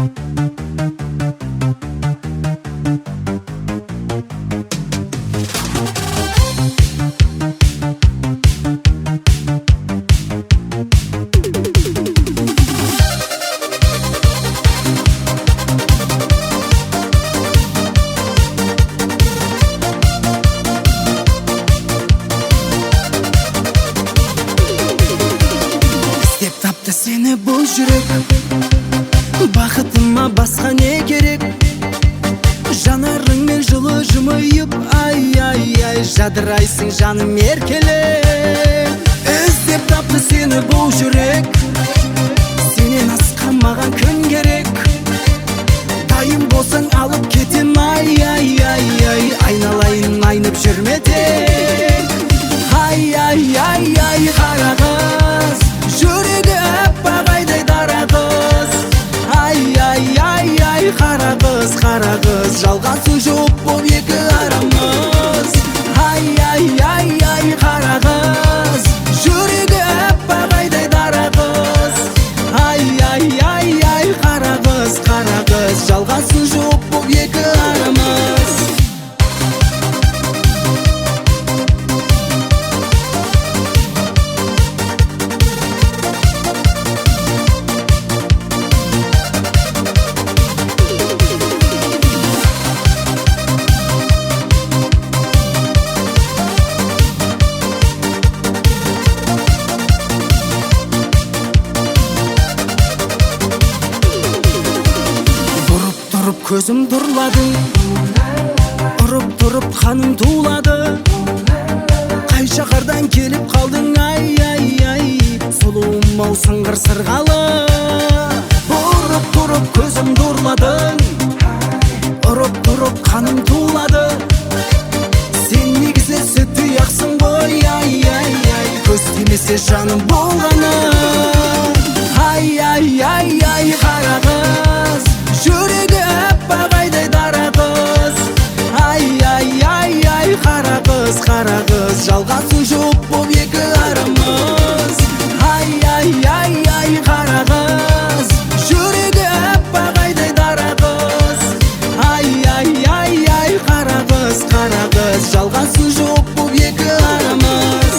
Сені бұл жүрек, бақытыма басқа не керек? Жанарыңмен жылы жымиып, ай-ай-ай, жадырайсың жаным еркелеп. Іздеп тапты сені бұл жүрек, сенен асқан маған күн керек. Дайын болсаң алып кетем, ай-ай-ай-ай, айналайын айнып жүрме тек. Ай-ай-ай-ай, қара қыз, жүрегі аппақ айдай дара қыз. Ай-ай-ай-ай, қара қыз, жалғасы жоқ бұл екі арамыз. Ай-ай-ай-ай, қара қыз, жүрегі аппақ айдай дара қыз. Ай-ай-ай-ай, қара қыз, жалғасы жоқ бұл екі арамыз. Көзім тұрлады, ұрып тұрып қаным тулады. Қай шақардан келіп қалдың, ай-ай-ай, сұлуым ау сыңғыр сырғалы. Ұрып тұрып көзім тұрлады, ұрып тұрып қаным тулады. Сен негізі сүт тұяқсың ғой, ай-ай-ай, көз тимесе жаным болғаны. Ай-ай-ай-ай, қара қыз, жүрегі аппақ айдай дара қыз. Ай-ай-ай-ай, қара қыз, жалғасы жоқ бұл екі арамыз. Ай-ай-ай-ай, қара қыз, жүрегі аппақ айдай дара қыз. Ай-ай-ай-ай, қара қыз, жалғасы жоқ бұл екі арамыз.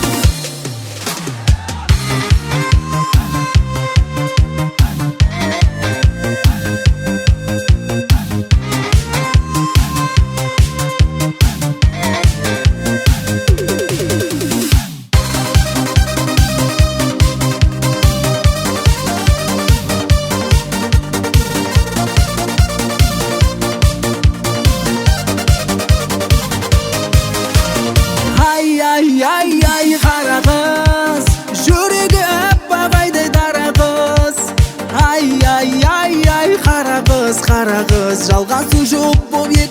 Ай-ай-ай, қара қыз, жүрегі аппақ айдай дара қыз. Ай-ай-ай-ай, қара қыз, жалғасы жоқ бұл екі